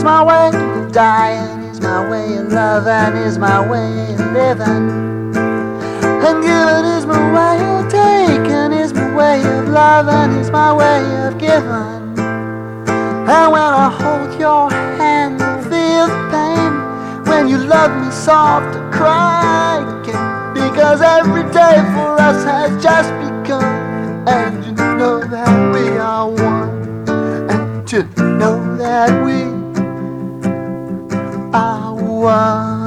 my way of dying, is my way of loving, is my way of living. And giving is my way of taking, is my way of loving, is my way of giving. And when I hold your hand, I feel the pain. When you love me soft, I cry again. Because every day for us has just begun. And you know that we are one. And you know that we are one.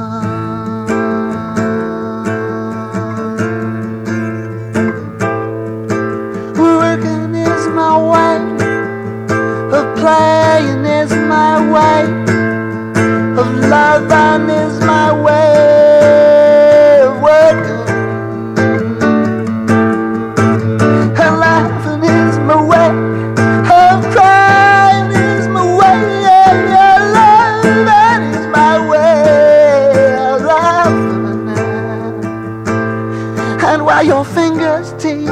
Working is my way of playing, is my way of loving, is my way of working. And laughing is my way of crying, is my way of loving, is my way of laughing. And while your fingers tease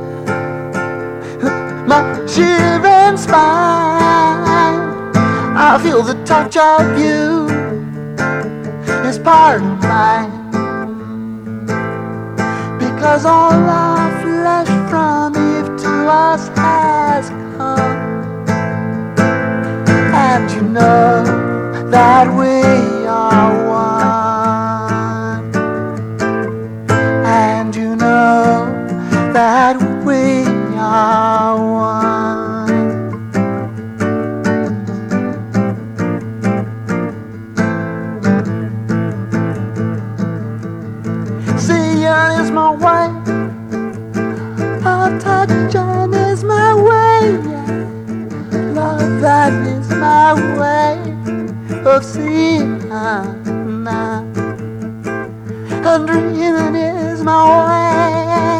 my shivering spine, I feel the touch of you is part of mine. Because all our flesh from Eve to us has come. And you know that we are one. And you know that we are one. Seeing is my way of touching, is my way. Love, that is my way of seeing. And dreaming is my way.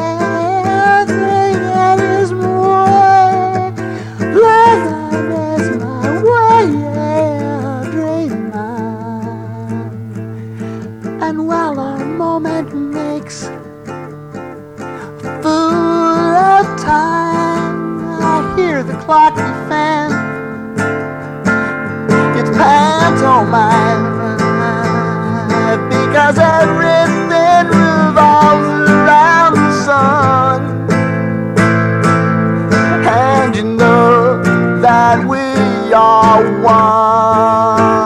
Dreaming is my way. Loving is my way of dreaming. And while our moment makes a fool of time, I hear the clock defend its pantomime. Because everything revolves around the sun. And you know that we are one.